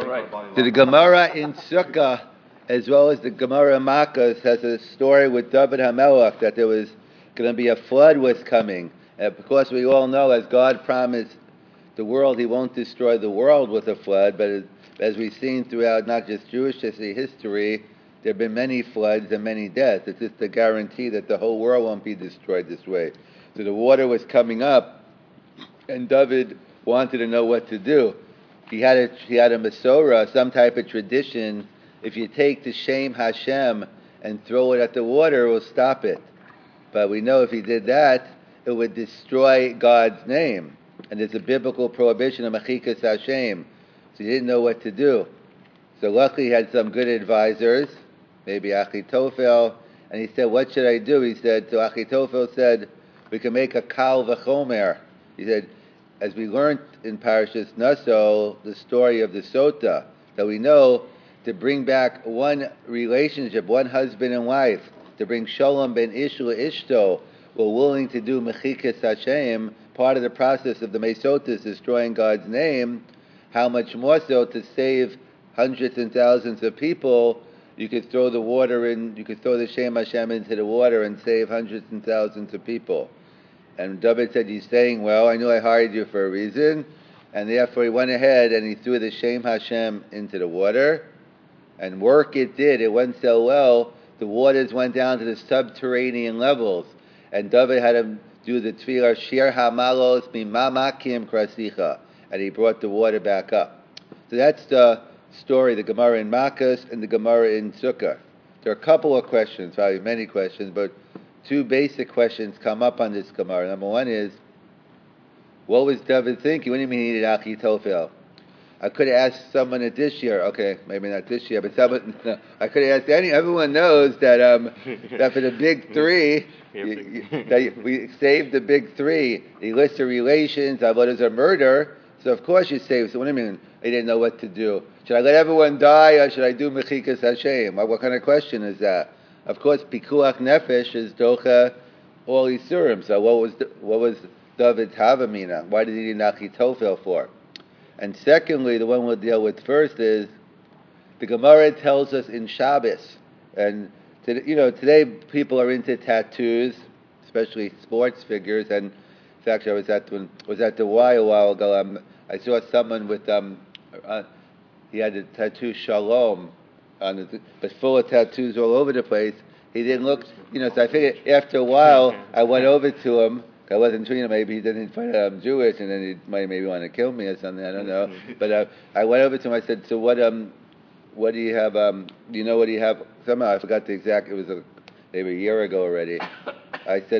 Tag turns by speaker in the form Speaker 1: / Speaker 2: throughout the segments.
Speaker 1: right.
Speaker 2: So the Gemara in Sukkah, as well as the Gemara in Makkos, has a story with David HaMelech that there was going to be a flood was coming. And because we all know, as God promised the world, He won't destroy the world with a flood, but as we've seen throughout not just Jewish history, there have been many floods and many deaths. It's just a guarantee that the whole world won't be destroyed this way. So the water was coming up, and David wanted to know what to do. He had a Masorah, some type of tradition. If you take the Shem Hashem and throw it at the water, it will stop it. But we know if he did that, it would destroy God's name. And there's a biblical prohibition of Machikas Hashem. So he didn't know what to do. So luckily he had some good advisors, maybe Achitophel, and he said, what should I do? He said, so Achitophel said, we can make a Kal V'chomer. He said, as we learned in Parashas Naso, the story of the Sota, that we know to bring back one relationship, one husband and wife, to bring Shalom ben Ish Ishto, were willing to do Mechikas Hashem, part of the process of the Mesota is destroying God's name. How much more so to save hundreds and thousands of people? You could throw the water in, you could throw the Shem Hashem into the water and save hundreds and thousands of people. And David said, you're saying, well, I knew I hired you for a reason. And therefore he went ahead and he threw the Shem Hashem into the water. And work it did. It went so well, the waters went down to the subterranean levels. And David had him do the tefillah, Shir HaMalos Mimamakim Krasicha. And he brought the water back up. So that's the story, the Gemara in Makkos and the Gemara in Sukkah. There are a couple of questions, probably many questions, but two basic questions come up on this Gemara. Number one is, what was David thinking? What do you mean he needed Achitophel? I could have asked someone at this year. Okay, maybe not this year, but someone. No, I could have asked any. Everyone knows that that for the big three, we saved the big three. The list of relations, avodas a murder. So of course you save. So what do you mean? He didn't know what to do. Should I let everyone die, or should I do mechikas Hashem? What kind of question is that? Of course, pikuach nefesh is docha all isurim. So what was David's havamina? Why did he need Achitophel for? And secondly, the one we'll deal with first is the Gemara tells us in Shabbos, and today people are into tattoos, especially sports figures. And in fact, I was at the Y a while ago. I saw someone with he had a tattoo Shalom on it, but full of tattoos all over the place. He didn't look, so I figured after a while, I went over to him. I wasn't sure, maybe he didn't find out I'm Jewish, and then he might maybe want to kill me or something, I don't know. But I went over to him, I said, so what do you have, do you know what do you have? Somehow I forgot the exact, it was maybe a year ago already. I said,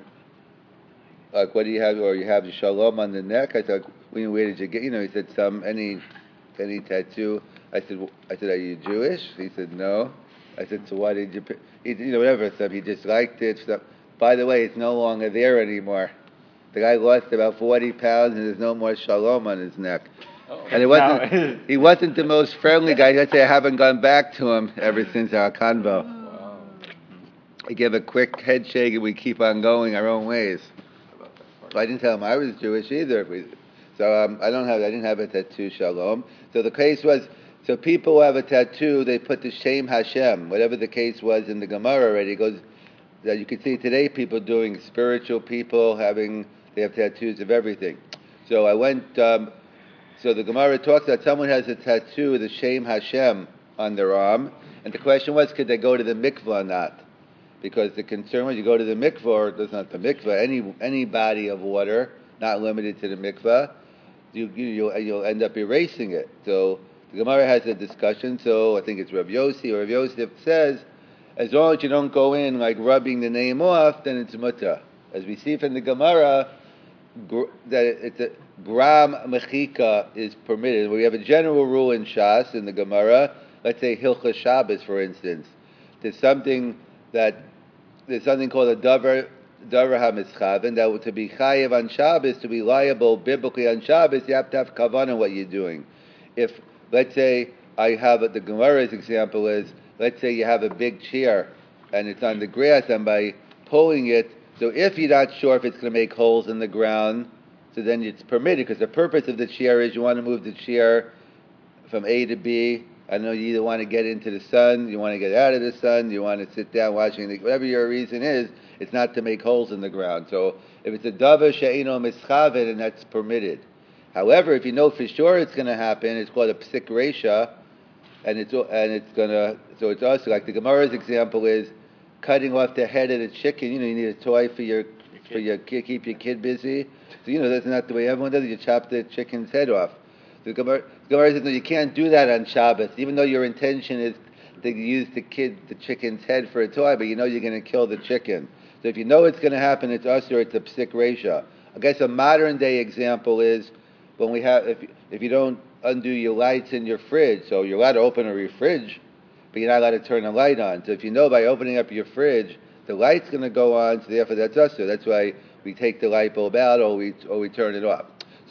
Speaker 2: like, what do you have, or you have the Shalom on the neck? I said, where did you get, he said, any tattoo. I said, are you Jewish? He said, no. I said, so why did you pick? Whatever stuff. He just liked it. Stuff. By the way, it's no longer there anymore. The guy lost about 40 pounds, and there's no more Shalom on his neck. Oh, and he wasn't the most friendly guy. I'd say I haven't gone back to him ever since our convo. Wow. I give a quick head shake, and we keep on going our own ways. So I didn't tell him I was Jewish either. So I didn't have a tattoo Shalom. So the case was, so people who have a tattoo, they put the Shem Hashem, whatever the case was in the Gemara already. It goes that you can see today people doing spiritual people they have tattoos of everything. So I went. So the Gemara talks that someone has a tattoo of the Shem Hashem on their arm, and the question was, could they go to the mikvah or not? Because the concern was, you go to the mikvah, or it's not the mikvah, any body of water, not limited to the mikvah, you'll end up erasing it. So the Gemara has a discussion. So I think it's Rav Yossi, or Rav Yosef says, as long as you don't go in like rubbing the name off, then it's mutter. As we see from the Gemara, that it's a gram mechika is permitted. We have a general rule in Shas, in the Gemara, let's say Hilchas Shabbos, for instance. There's something called a davar hamischaven, that to be chayev on Shabbos, to be liable biblically on Shabbos, you have to have kavanah what you're doing. If, let's say, the Gemara's example is, let's say you have a big chair and it's on the grass, and by pulling it, so if you're not sure if it's going to make holes in the ground, so then it's permitted, because the purpose of the chair is you want to move the chair from A to B. I know you either want to get into the sun, you want to get out of the sun, you want to sit down watching whatever your reason is. It's not to make holes in the ground. So if it's a davar she'ino mischavet, and that's permitted. However, if you know for sure it's going to happen, it's called a psik resha, and it's gonna. So it's also like the Gemara's example is cutting off the head of the chicken. You need a toy for your kid, keep your kid busy. So that's not the way everyone does it. You chop the chicken's head off. The Gemara says no, you can't do that on Shabbos, even though your intention is to use the chicken's head for a toy, but you're going to kill the chicken. So if you know it's going to happen, it's usher. It's a psik resha. I guess a modern day example is when we have if you don't undo your lights in your fridge, so you're allowed to open your fridge, but you're not allowed to turn the light on. So if you know by opening up your fridge, the light's going to go on, so therefore that's usher. That's why we take the light bulb out or we turn it off.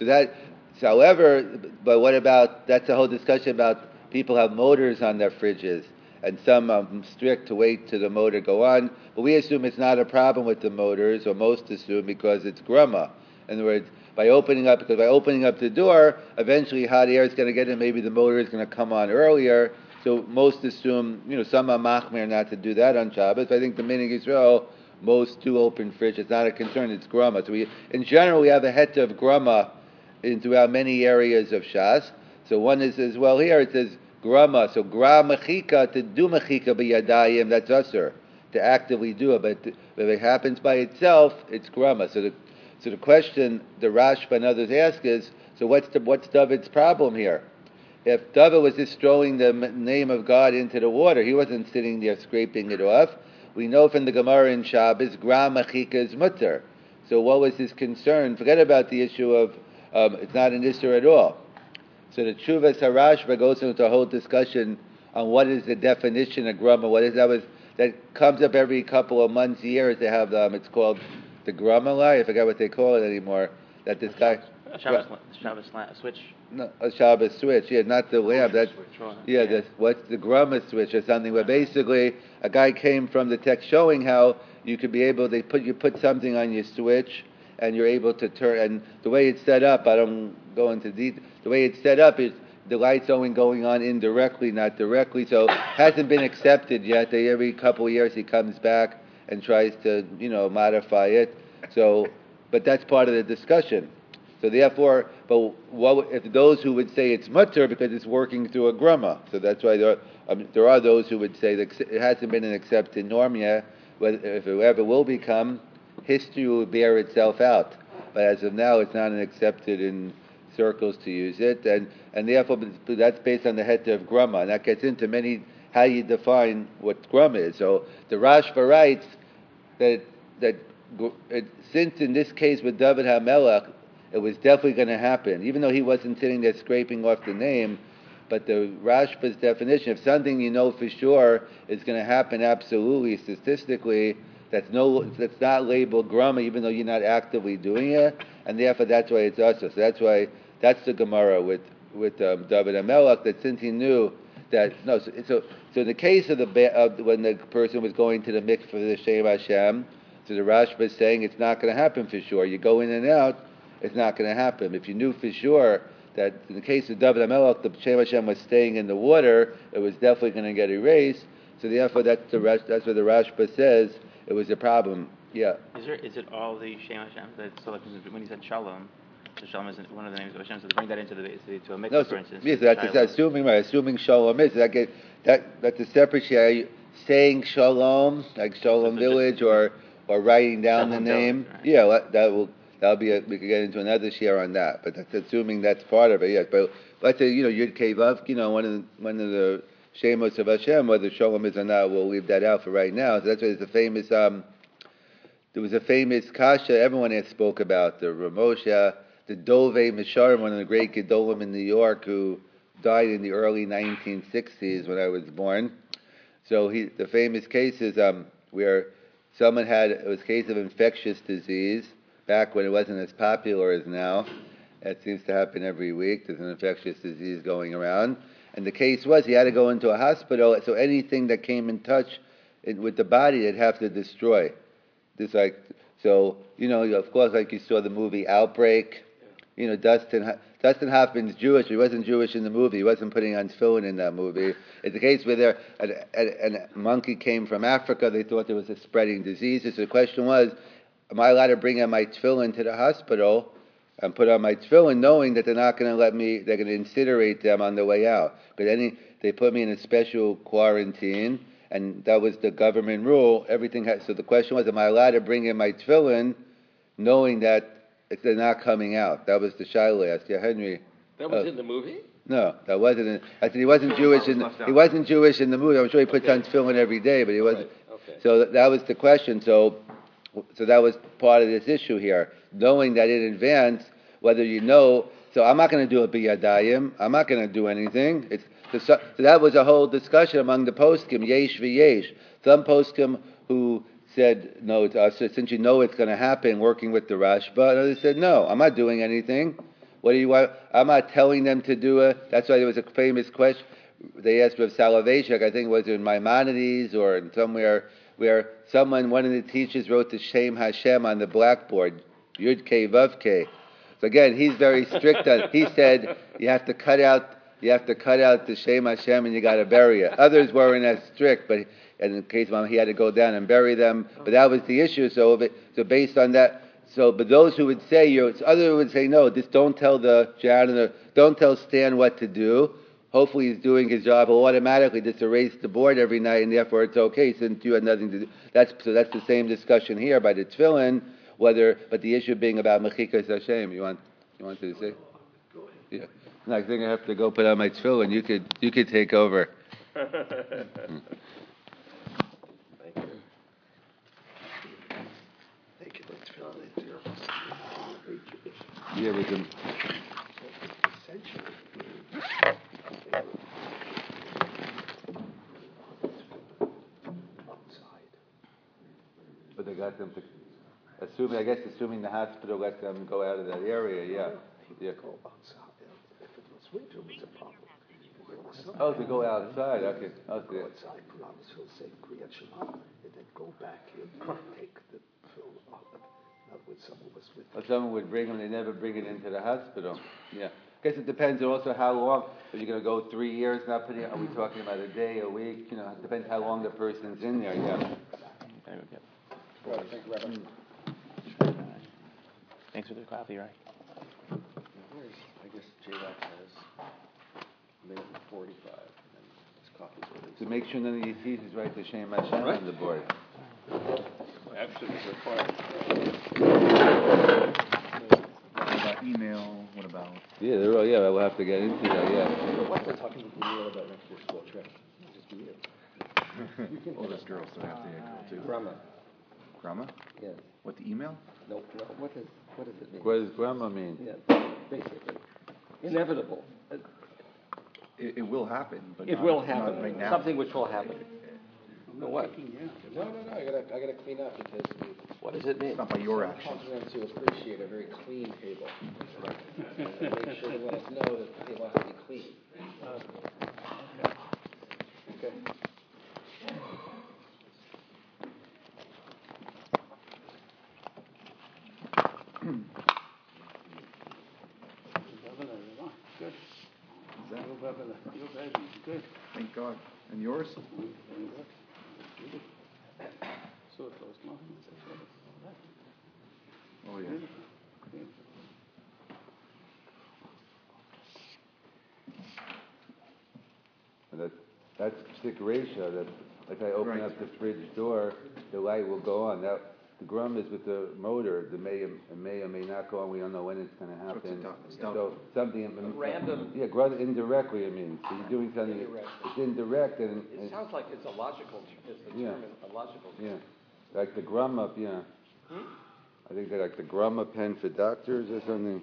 Speaker 2: However, but what about, that's a whole discussion about people have motors on their fridges, and some are strict to wait till the motor go on, but we assume it's not a problem with the motors, or most assume, because it's grumma. In other words, by opening up the door, eventually hot air is going to get in, maybe the motor is going to come on earlier, so most assume, some are machmir not to do that on Shabbos. I think the Minhag Yisrael, most do open fridge. It's not a concern, it's grumma. So in general, we have a heta of grumma throughout many areas of Shas. So one is as well here, it says grama. So gra mechika, to do mechika b'yadayim, that's usher, to actively do it. But if it happens by itself, it's grama. So the question the Rashba and others ask is, so what's David's problem here? If David was just throwing the name of God into the water, he wasn't sitting there scraping it off. We know from the Gemara in Shabbos, gra mechika is mutter. So what was his concern? Forget about the issue of it's not an issur at all. So the Tshuvas HaRashba goes into a whole discussion on what is the definition of grumma. What is that comes up every couple of months, years. They have it's called the grumma lie. I forgot what they call it anymore. That this guy
Speaker 1: Shabbos switch.
Speaker 2: No, a Shabbos switch. Yeah, not the lamp. What's the grumma switch or something? Where basically a guy came from the text showing how you could be able to put something on your switch, and you're able to turn, and the way it's set up, I don't go into detail, the way it's set up is the light's only going on indirectly, not directly, so it hasn't been accepted yet. Every couple of years he comes back and tries to, modify it. So, but that's part of the discussion. So therefore, but what if those who would say it's mutter because it's working through a grumma? So that's why there are those who would say that it hasn't been an accepted norm yet, if it ever will become, history will bear itself out, but as of now, it's not accepted in circles to use it, and therefore that's based on the heta of grumma, and that gets into how you define what grumma is. So the Rashba writes that since in this case with David HaMelech, it was definitely going to happen, even though he wasn't sitting there scraping off the name. But the Rashba's definition, if something you know for sure is going to happen absolutely statistically, that's not labeled grumma, even though you're not actively doing it, and therefore that's why it's usher. So that's the Gemara with David HaMelech, that since he knew that so in the case of when the person was going to the mikveh for the Shem Hashem, so the Rashba is saying it's not going to happen for sure. You go in and out, it's not going to happen. If you knew for sure that in the case of David HaMelech, the Shem Hashem was staying in the water, it was definitely going to get erased. So therefore, that's what the Rashba says. It was a problem. Yeah.
Speaker 1: Is it all the Shem Hashem? So like when he said Shalom, so Shalom is one of the names of Hashem. So to bring that into to a mikveh, for instance.
Speaker 2: Yes, that's assuming Shalom is that's a separate share. Saying Shalom, like Shalom Village, or writing down the name.
Speaker 1: Village, right?
Speaker 2: Yeah, that'll be we could get into another share on that. But that's assuming that's part of it. Yes, but let's say Yud Kei Vav, one of the Shemos of Hashem, whether Shalom is or not, we'll leave that out for right now. So that's why there's a famous. There was a famous kasha everyone has spoke about, the Ramosha, the Dove Misharim, one of the great Gedolim in New York, who died in the early 1960s when I was born. So the famous case is where someone it was a case of infectious disease back when it wasn't as popular as now. That seems to happen every week. There's an infectious disease going around. And the case was he had to go into a hospital, so anything that came in touch with the body, they'd have to destroy. Of course, like you saw the movie Outbreak, Dustin Hoffman's Jewish. He wasn't Jewish in the movie. He wasn't putting on tefillin in that movie. It's a case where a monkey came from Africa. They thought there was a spreading disease. So the question was, am I allowed to bring in my tefillin to the hospital and put on my tefillin, knowing that they're not going to let me? They're going to incinerate them on the way out. But they put me in a special quarantine, and that was the government rule. So the question was, am I allowed to bring in my tefillin, knowing that they're not coming out? That was the shaila asked. Yeah, Henry.
Speaker 3: That was in the movie?
Speaker 2: No, that wasn't. I said he wasn't Jewish he wasn't Jewish in the movie. I'm sure he puts on tefillin every day, but he wasn't.
Speaker 3: Okay.
Speaker 2: So that was the question. So that was part of this issue here, knowing that in advance, whether you know. So I'm not going to do a biyadayim. I'm not going to do anything. So that was a whole discussion among the poskim, yesh v'yesh. Some poskim who said no to us, since you know it's going to happen, working with the Rashba. And others said, no, I'm not doing anything. What do you want? I'm not telling them to do it. That's why there was a famous question. They asked Rav Soloveitchik, I think it was in Maimonides or in somewhere, where one of the teachers wrote the Shem Hashem on the blackboard, Yud Kei Vav Kei. So again, he's very strict on. He said you have to cut out the Shem Hashem and you got to bury it. Others weren't as strict, but in the case of him, he had to go down and bury them. But that was the issue. So based on that, but those who would say, others would say, no, just don't tell the janitor, don't tell Stan what to do. Hopefully he's doing his job. He'll automatically just erase the board every night, and therefore it's okay since you had nothing to do. That's the same discussion here by the tefillin, but the issue being about mechikas Hashem. You wanted to say?
Speaker 4: Go ahead.
Speaker 2: Yeah. No, I think I have to go put on my tefillin. You could take over.
Speaker 3: Thank you.
Speaker 4: Thank you. Let's fill it here.
Speaker 2: Yeah, we can.
Speaker 4: Essentially. Outside.
Speaker 2: But they got them to, assuming the hospital let them go out of that area, yeah.
Speaker 4: He would go outside. If it was winter, it was a problem.
Speaker 2: Oh, to go outside, okay.
Speaker 4: Go outside, put on this hill, say Kriyat Shema, and then go back here and take the film out. Not with someone was with.
Speaker 2: Or someone would bring them, they never bring it into the hospital. Yeah. I guess it depends also how long. If you're going to go 3 years, not putting, are we talking about a day, a week? It depends how long the person's in there, yeah.
Speaker 1: Thanks for the coffee, right?
Speaker 3: I guess J-Wax has made 45, and then his coffee's released.
Speaker 2: To make sure none of these teachers write the Shem Hashem on the board.
Speaker 3: Action is required.
Speaker 5: What about email? What about?
Speaker 2: Yeah, we'll have to get into that, yeah.
Speaker 3: What they're talking to Neil about next year's school trip? Just be it.
Speaker 5: Oldest girls don't have to go too.
Speaker 3: Grandma.
Speaker 5: Grandma?
Speaker 3: Yes.
Speaker 5: What, the email?
Speaker 3: No. What does it mean?
Speaker 2: What does grandma mean?
Speaker 3: Yeah, basically. Inevitable.
Speaker 5: It will happen, but
Speaker 3: It
Speaker 5: not,
Speaker 3: will
Speaker 5: not
Speaker 3: happen.
Speaker 5: right now.
Speaker 3: Something which will happen. No, what?
Speaker 6: No, I gotta clean up because
Speaker 3: What does it mean?
Speaker 5: It's not by your
Speaker 6: some
Speaker 5: actions.
Speaker 6: continents who appreciate a very clean table. And make sure they let us know that the table has to be clean. Okay.
Speaker 5: Good. Thank God. And yours? Oh yeah.
Speaker 2: And that's Sikresha, that if I open up the fridge door, the light will go on. That the grum is with the motor. The may or may not go on. We don't know when it's going to happen. So something
Speaker 3: Random.
Speaker 2: Yeah, indirectly. I mean, so you're doing something. It's indirect, and
Speaker 3: It sounds like it's a logical. It's a
Speaker 2: Yeah.
Speaker 3: term, a logical.
Speaker 2: yeah, like the grum up. Yeah, I think they're like the grum up pen for doctors or something.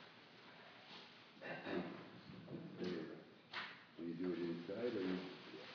Speaker 2: You do it inside, or you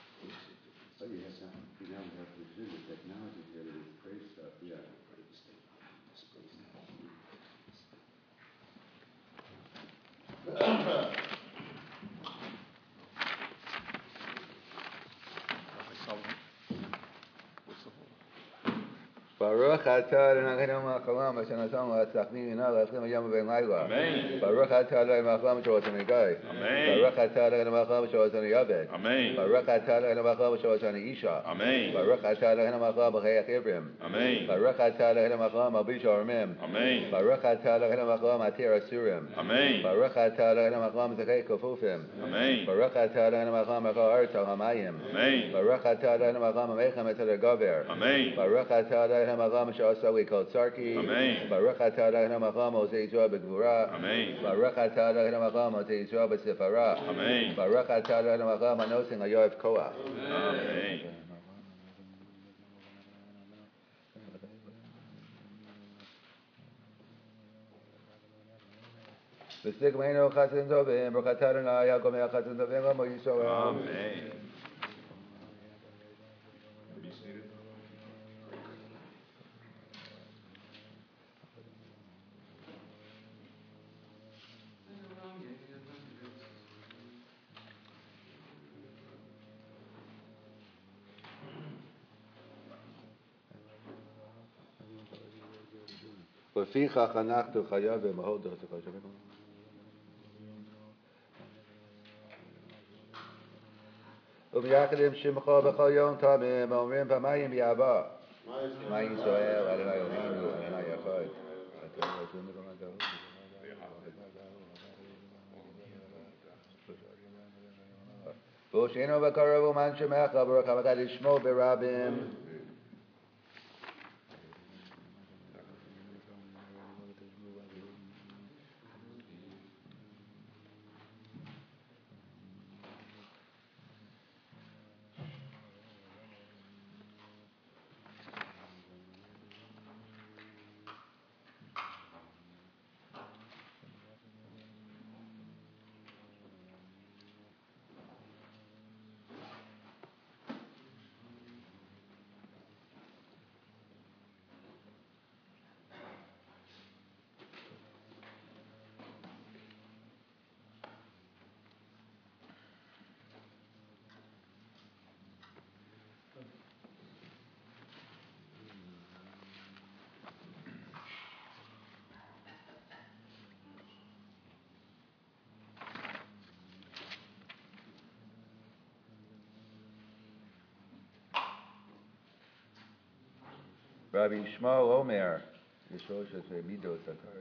Speaker 2: Baruch atah Adonai Eloheinu melech haolam asher natan l'tzachmi minah l'achim hayom v'bein layla.
Speaker 5: Amen.
Speaker 2: Baruch atah Adonai melech haolam asher otani gai.
Speaker 5: Amen.
Speaker 2: Baruch atah Adonai melech haolam asher otani yaved.
Speaker 5: Amen.
Speaker 2: Baruch atah Adonai melech haolam asher otani isha.
Speaker 5: Amen.
Speaker 2: Baruch atah Adonai melech haolam b'chayach Ivrim.
Speaker 5: Amen.
Speaker 2: Baruch atah Adonai melech haolam al bisha armim.
Speaker 5: Amen.
Speaker 2: Baruch atah Adonai melech haolam atir asurim.
Speaker 5: Amen.
Speaker 2: Baruch atah Adonai melech haolam zakei kofufim.
Speaker 5: Amen.
Speaker 2: Baruch atah Adonai melech haolam echal aretz al hamayim.
Speaker 5: Amen.
Speaker 2: Baruch atah Adonai melech haolam amechem et ha'gaver.
Speaker 5: Amen.
Speaker 2: Baruch atah Adonai melech haolam asher asa li kol tzarki.
Speaker 5: Amen.
Speaker 2: Baruch atah Adonai melech haolam osei Yisrael b'gvura.
Speaker 5: Amen.
Speaker 2: Baruch atah Adonai melech haolam osei Yisrael b'sefara.
Speaker 5: Amen.
Speaker 2: Baruch atah Adonai melech haolam anosin hayoev koach.
Speaker 5: Amen.
Speaker 2: V'stigmeinu chasim tovim. Baruch atah Adonai hakomei chasim tovim l'mo Yisrael.
Speaker 5: Amen. Be seated.
Speaker 2: V'fichach anachnu chayavim mahodot chayavim. U'v'yachadim shimcha b'chol yom tamim omrim pamayim yava. Ma Yisrael Adonai Eloheinu Adonai Echad. V'oshenu v'karavu man shemecha baruch hamachad ishmo b'rabim. Rabbi Shmuel Omer, Yisroel Sheshe Midos Atar.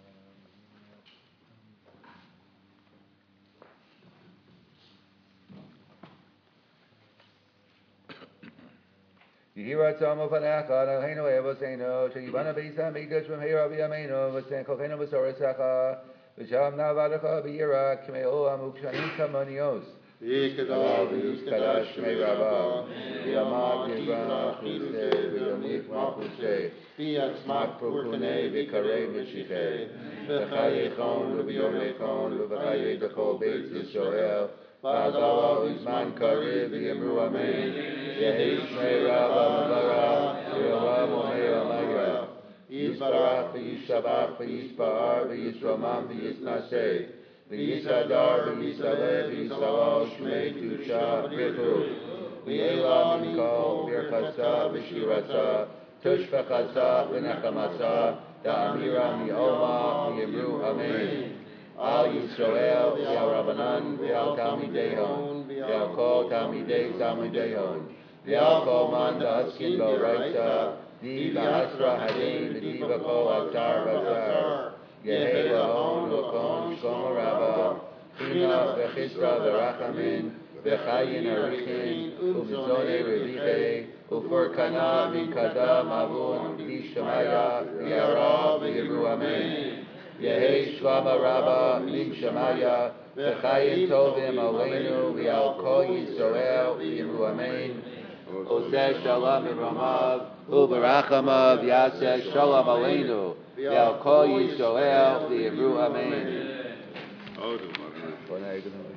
Speaker 2: Yihiratzam ufanecha Eloheinu Evoseinu Sheyivana Beis HaMikdash V'mheira B'yameinu V'sen Kochenu V'soresecha V'sham Navadecha B'yira K'mei Olam Ukshanim Kamonios V'yishkadav V'yishkadash Shmei Rabbah V'yamad Yivra Chusei V'yamik Machusei V'yatzmak Purkunei V'karei Meshichei V'chayechon V'yomechon V'chayei B'chol Beis Yisrael V'adawa V'zman Karev V'yamru Amen Yehi Shmei Rabbah V'vara V'yolam Omei Omayra Yisbarach V'yishabach V'yisba'ar V'yisramam V'yisnaseh V'yisadar V'yisaleh V'yisalal Shmei Tusha B'richu V'yelam Mikol V'yirchasa V'shirasa Tushvachasa V'nechamasa Da'amira Mi'oma V'yimru Amen Al Yisrael V'yal Rabbanan V'yal Talmidehon V'yal Kol Talmidei Talmidehon V'yal Kol Man Da'askin B'oraita Diva Asra Hadin V'diva Kol Atar V'azar Yehei Lahon L'kon Shlomo Rabba China V'chisra V'rachamin V'chayin Arichin U'v'zonei Revichei U'furkana V'kada Mavun V'shamaya V'yara V'yiru Amen Yehei Shlomo Rabba V'shamaya V'chayin Tovim Aleinu V'yal Kol Yisrael V'yiru Amen Oseh Shalom V'ramav U'barachamav Yaseh Shalom Aleinu V'yal Kol Yisrael V'yiru Amen.